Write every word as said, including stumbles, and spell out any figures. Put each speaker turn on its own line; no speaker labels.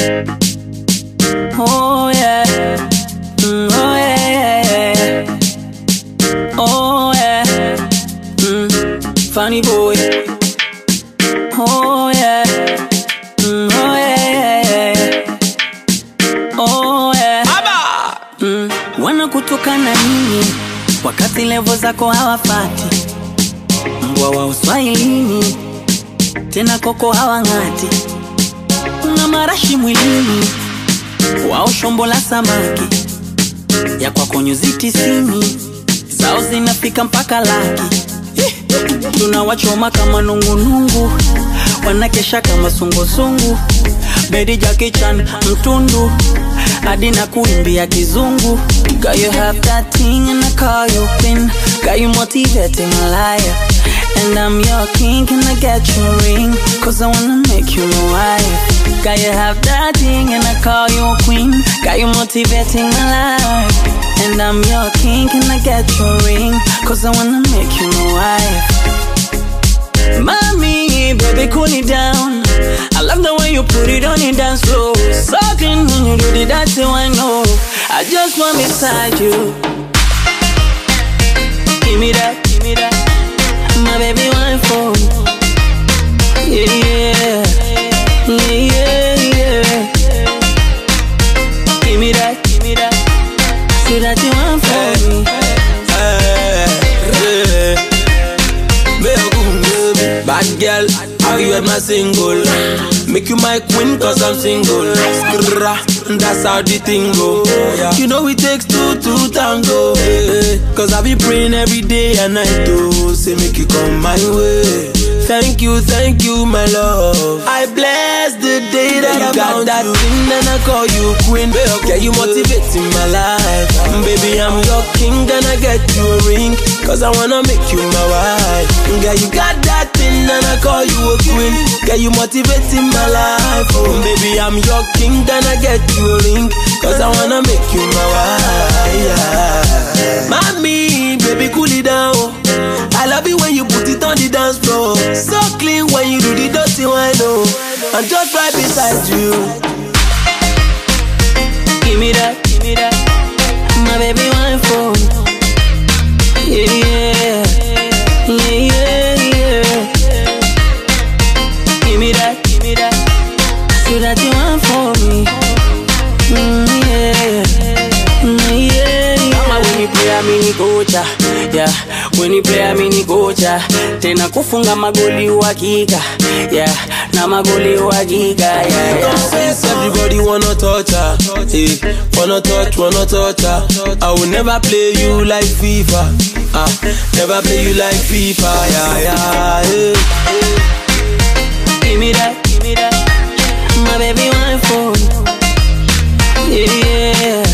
Oh yeah, mm, oh yeah, yeah, yeah. Oh yeah, mm, funny boy. Oh yeah, mm, oh yeah, yeah, yeah. Oh yeah, mm, wana kutoka na nini wakati levo zako hawafati, mbwa wa uswahilini tena koko hawangati, una marashi mwilini wao shombo la samaki, ya kwako nyuzi tisini zao zinafika mpaka laki. Tunawachoma kama nungunungu, wanakesha kama sungusungu, Bedi Jackie Chan mtundu hadi na kuimbia kizungu. Girl, you have that thing and I call you queen. Got you motivating a liar, and I'm your king. Can I get your ring? Cause I wanna make you my wife. Got you have that thing and I call you a queen. Got you motivating my life, and I'm your king. Can I get your ring? Cause I wanna make you my wife. Mommy, baby, cool it down. I love the way you put it on your dance floor. Sucking when you do the dancing, I know I just want beside you. Give me that, give me that, my baby, one for me. Yeah, yeah, yeah, yeah, yeah. Give me that, give me that, say that you want for me.
Bad girl, how you at my single? Make you my queen cause I'm single. That's how the thing go. You know it takes two to tango. Cause I be praying every day and night to say make you come my way. Thank you, thank you, my love. I bless the day that I got that thing and I call you queen. Yeah, you motivating my life. Baby, I'm your king, then I get you a ring. Cause I wanna make you my wife. Yeah, you got that thing and I call you a queen. Yeah, you motivating my life. Oh, baby, I'm your king, then I get you a ring. Cause I wanna make you my wife. Yeah. Mommy, baby, cool it down. I love it when you put it on the dance floor. So clean when you do the dirty one, oh. I'm just right beside you.
Give me that, give me that, my baby, one for me. Yeah, yeah, yeah, yeah, yeah. Give me that, give me that, so that you want for me. Mm, yeah, mm, yeah, yeah. When you play, I mean you gocha. Yeah, when you play, I mean you gocha. Tena kufunga magoli uhakika. Yeah, na magoli uhakika. Yeah, yeah.
Everybody wanna touch her. Hey, wanna touch, wanna touch her. I will never play you like FIFA. Ah, never play you like FIFA. Yeah, yeah, hey.
Give me that, give me that, my baby, one for me. Yeah, yeah.